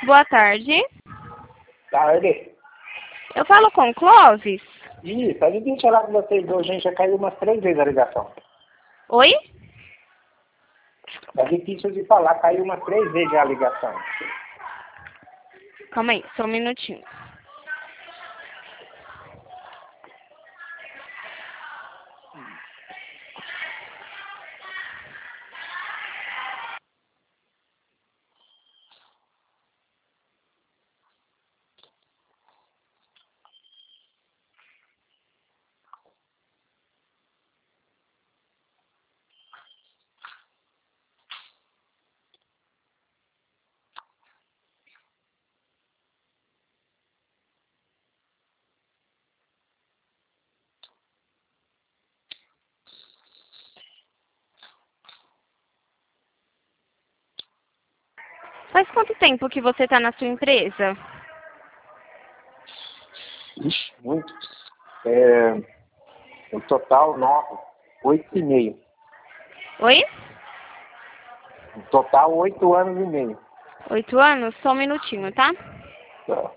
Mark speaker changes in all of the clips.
Speaker 1: Boa tarde.
Speaker 2: Tarde.
Speaker 1: Eu falo com Clóvis?
Speaker 2: Isso, a gente falar com vocês hoje, já caiu umas 3 vezes a ligação.
Speaker 1: Oi?
Speaker 2: É difícil de falar, caiu umas 3 vezes a ligação.
Speaker 1: Calma aí, só um minutinho. Faz quanto tempo que você está na sua empresa?
Speaker 2: Ixi, muito. O total 9, 8,5.
Speaker 1: Oi?
Speaker 2: No total 8 anos e meio.
Speaker 1: 8 anos? Só um minutinho, tá?
Speaker 2: Tá.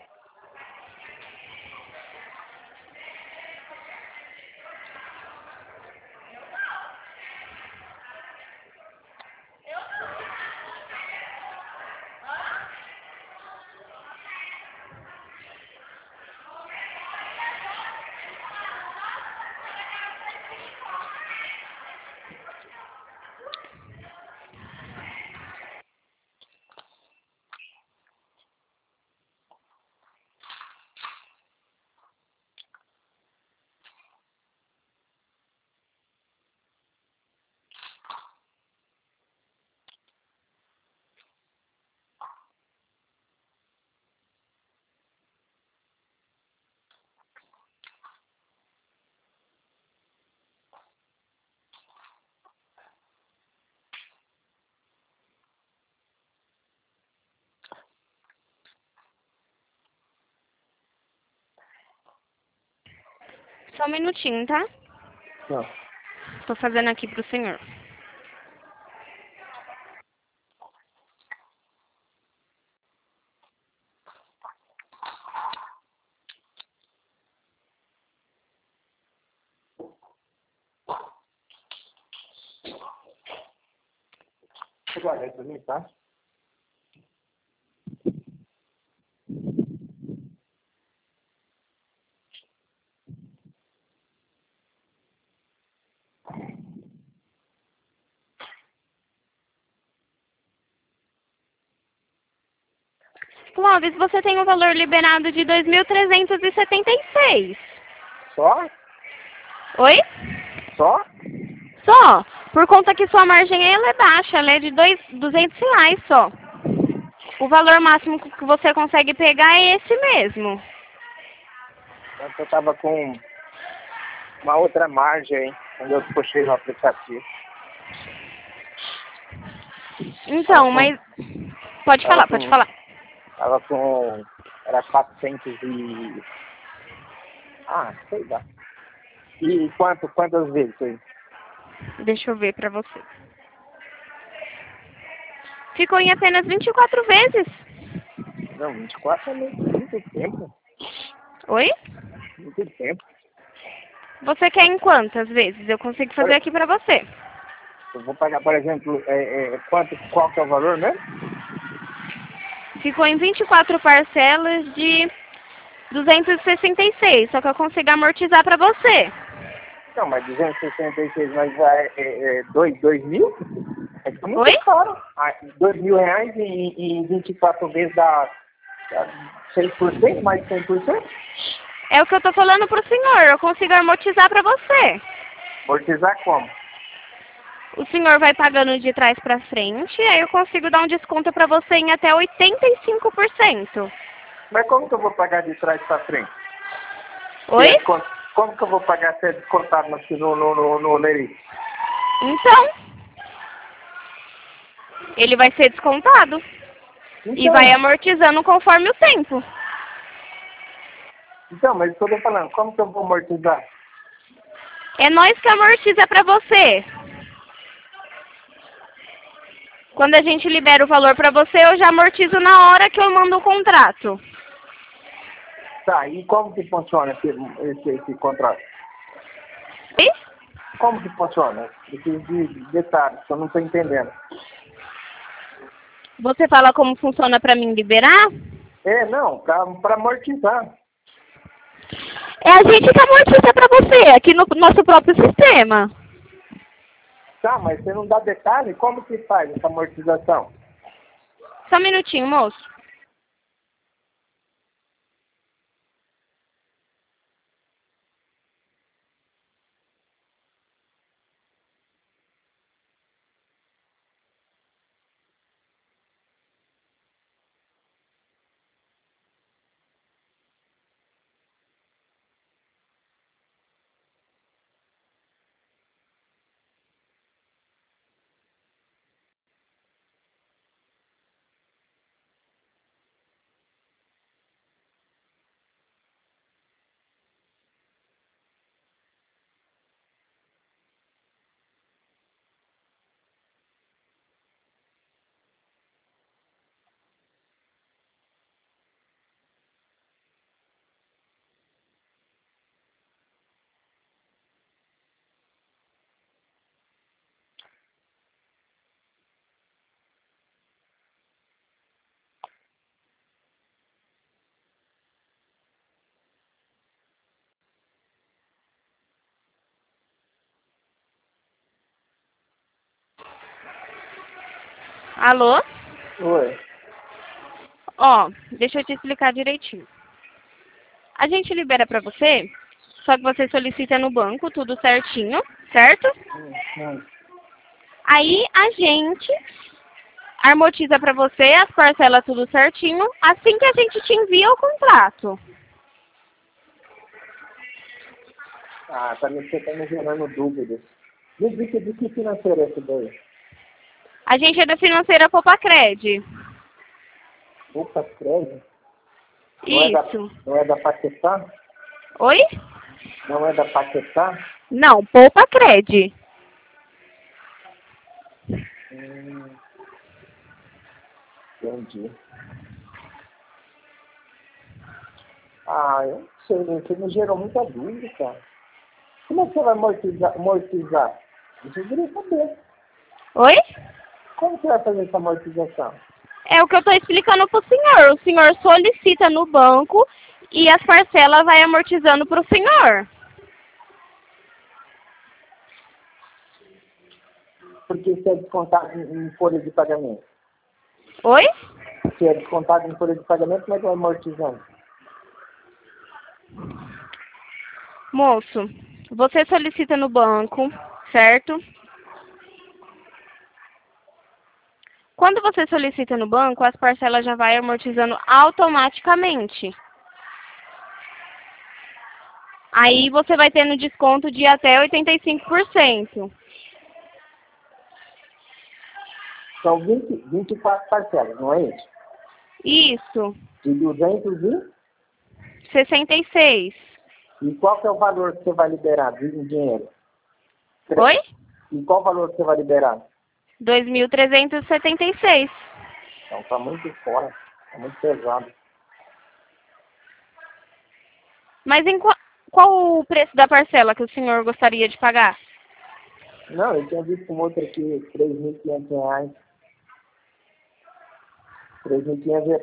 Speaker 1: Só um minutinho, tá?
Speaker 2: Não.
Speaker 1: Tô fazendo aqui pro senhor.
Speaker 2: Agora é pra mim, tá?
Speaker 1: Clóvis, você tem um valor liberado de 2.376.
Speaker 2: Só?
Speaker 1: Oi?
Speaker 2: Só?
Speaker 1: Só. Por conta que sua margem ela é baixa, ela é de R$ 200 só. O valor máximo que você consegue pegar é esse mesmo.
Speaker 2: Eu tava com uma outra margem, hein? Quando eu puxei no aplicativo.
Speaker 1: Então, mas... Pode falar, pode falar.
Speaker 2: Tava com... Era 400 e... Ah, sei lá. E quantas vezes aí?
Speaker 1: Deixa eu ver pra você. Ficou em apenas 24 vezes.
Speaker 2: Não, 24 é muito tempo.
Speaker 1: Oi?
Speaker 2: Muito tempo.
Speaker 1: Você quer em quantas vezes? Eu consigo fazer aqui pra você.
Speaker 2: Eu vou pagar, por exemplo, qual que é o valor mesmo?
Speaker 1: Ficou em 24 parcelas de 266, só que eu consigo amortizar pra você.
Speaker 2: Não, mas 266, mas vai 2 mil? É muito
Speaker 1: Oi?
Speaker 2: caro. Ah, R$ 2.000 em 24 vezes dá 100%, mais de 100%?
Speaker 1: É o que eu tô falando pro senhor, eu consigo amortizar pra você.
Speaker 2: Amortizar como?
Speaker 1: O senhor vai pagando de trás pra frente, aí eu consigo dar um desconto pra você em até 85%.
Speaker 2: Mas como que eu vou pagar de trás para frente?
Speaker 1: Oi?
Speaker 2: Como que eu vou pagar se é descontado aqui no Leri?
Speaker 1: Então, ele vai ser descontado. E vai amortizando conforme o tempo.
Speaker 2: Então, mas estou falando, como que eu vou amortizar?
Speaker 1: É nós que amortiza pra você. Quando a gente libera o valor para você, eu já amortizo na hora que eu mando o contrato.
Speaker 2: Tá, e como que funciona esse contrato?
Speaker 1: E?
Speaker 2: Como que funciona? Preciso de detalhes, que eu não estou entendendo.
Speaker 1: Você fala como funciona para mim liberar?
Speaker 2: Não, para amortizar.
Speaker 1: É a gente que amortiza para você, aqui no nosso próprio sistema.
Speaker 2: Tá, mas você não dá detalhe? Como que faz essa amortização?
Speaker 1: Só um minutinho, moço. Alô?
Speaker 2: Oi.
Speaker 1: Ó, deixa eu te explicar direitinho. A gente libera para você, só que você solicita no banco tudo certinho, certo?
Speaker 2: Hum.
Speaker 1: Aí a gente amortiza para você as parcelas tudo certinho, assim que a gente te envia o contrato.
Speaker 2: Ah, você tá me gerando dúvidas. De que financeira é esse daí?
Speaker 1: A gente é da financeira Popacred.
Speaker 2: Opa, crédito?
Speaker 1: Isso.
Speaker 2: Não é da Paquetá?
Speaker 1: Oi?
Speaker 2: Não é da Paquetá?
Speaker 1: Não, Popacred.
Speaker 2: Entendi. Ah, eu não sei, você me gerou muita dúvida, cara. Como é que você vai amortizar? Isso eu queria saber.
Speaker 1: Oi?
Speaker 2: Como você vai fazer essa amortização?
Speaker 1: É o que eu estou explicando para o senhor. O senhor solicita no banco e as parcelas vai amortizando para o senhor.
Speaker 2: Porque se é descontado em folha de pagamento.
Speaker 1: Oi?
Speaker 2: Se é descontado em folha de pagamento, como é que vai amortizando?
Speaker 1: Moço, você solicita no banco, certo? Quando você solicita no banco, as parcelas já vai amortizando automaticamente. Aí você vai tendo desconto de até 85%.
Speaker 2: São 24 parcelas, não é isso?
Speaker 1: Isso,
Speaker 2: De 200
Speaker 1: 66.
Speaker 2: e qual que é o valor que você vai liberar em dinheiro?
Speaker 1: Oi?
Speaker 2: E qual valor que você vai liberar?
Speaker 1: 2.376.
Speaker 2: Então tá muito fora, tá muito pesado.
Speaker 1: Mas em qual o preço da parcela que o senhor gostaria de pagar?
Speaker 2: Não, eu tinha visto um outro aqui, R$ 3.500. 3.500